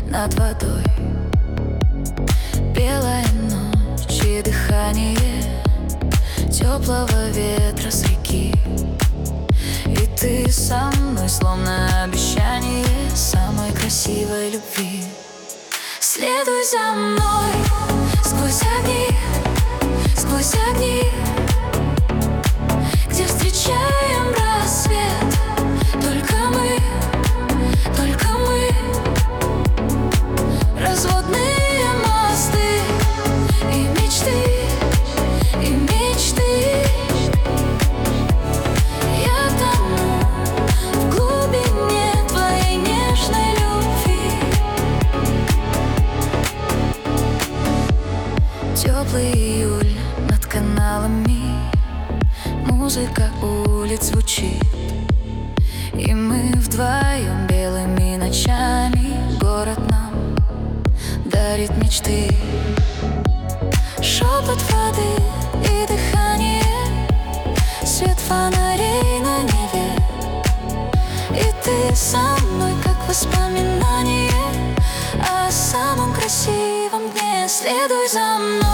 над водой. Белая ночь и дыхание теплого ветра с реки. И ты со мной, словно обещание самой красивой любви. Следуй за мной сквозь огни, где встречаем рассвет. Только мы, разводные мосты и мечты. Я тону в глубине твоей нежной любви. Теплый июль над каналами, музыка улиц звучит, и мы вдвоем белыми ночами город нам дарит мечты. Шепот воды и дыхание, свет фонарей на небе. И ты со мной, как воспоминание о самом красивом дне. Следуй за мной